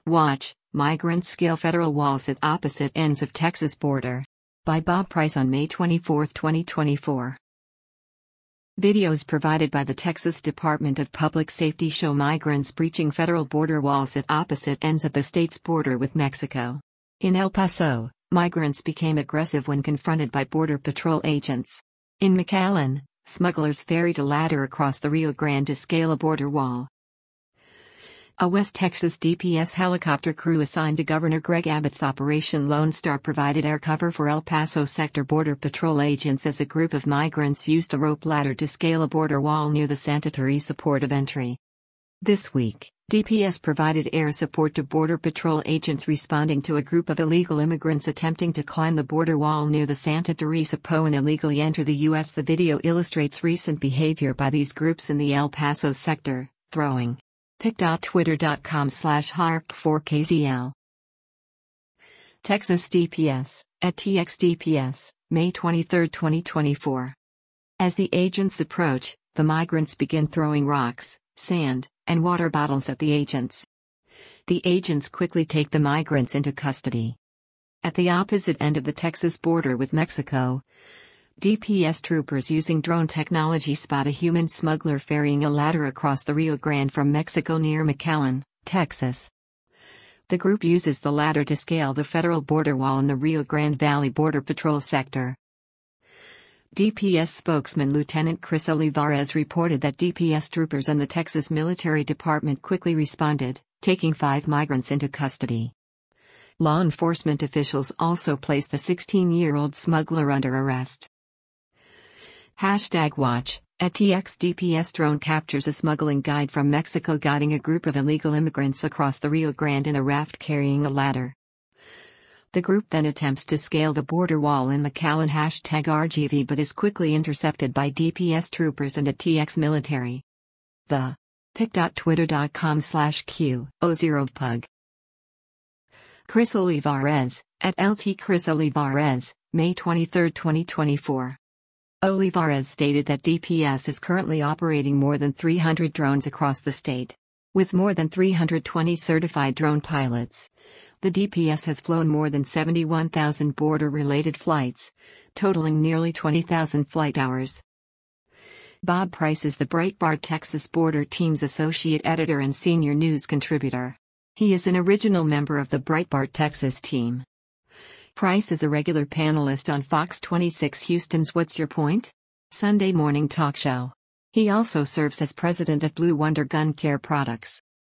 Watch, Migrants Scale Federal Walls at Opposite Ends of Texas Border. By Bob Price on May 24, 2024. Videos provided by the Texas Department of Public Safety show migrants breaching federal border walls at opposite ends of the state's border with Mexico. In El Paso, migrants became aggressive when confronted by Border Patrol agents. In McAllen, smugglers ferried a ladder across the Rio Grande to scale a border wall. A West Texas DPS helicopter crew assigned to Governor Greg Abbott's Operation Lone Star provided air cover for El Paso sector Border Patrol agents as a group of migrants used a rope ladder to scale a border wall near the Santa Teresa port of entry. This week, DPS provided air support to Border Patrol agents responding to a group of illegal immigrants attempting to climb the border wall near the Santa Teresa Po and illegally enter the U.S. The video illustrates recent behavior by these groups in the El Paso sector, throwing pic.twitter.com/harp4kzl. Texas DPS, at TXDPS, May 23, 2024. As the agents approach, the migrants begin throwing rocks, sand, and water bottles at the agents. The agents quickly take the migrants into custody. At the opposite end of the Texas border with Mexico, DPS troopers using drone technology spot a human smuggler ferrying a ladder across the Rio Grande from Mexico near McAllen, Texas. The group uses the ladder to scale the federal border wall in the Rio Grande Valley Border Patrol sector. DPS spokesman Lieutenant Chris Olivares reported that DPS troopers and the Texas Military Department quickly responded, taking 5 migrants into custody. Law enforcement officials also placed the 16-year-old smuggler under arrest. #Watch, at TXDPS drone captures a smuggling guide from Mexico guiding a group of illegal immigrants across the Rio Grande in a raft carrying a ladder. The group then attempts to scale the border wall in McAllen #RGV but is quickly intercepted by DPS troopers and a TX military. The pic.twitter.com/Q0pug. Chris Olivares, at LT Chris Olivares, May 23, 2024. Olivares stated that DPS is currently operating more than 300 drones across the state. With more than 320 certified drone pilots, the DPS has flown more than 71,000 border-related flights, totaling nearly 20,000 flight hours. Bob Price is the Breitbart Texas Border Team's associate editor and senior news contributor. He is an original member of the Breitbart Texas team. Price is a regular panelist on Fox 26 Houston's What's Your Point? Sunday morning talk show. He also serves as president of Blue Wonder Gun Care Products.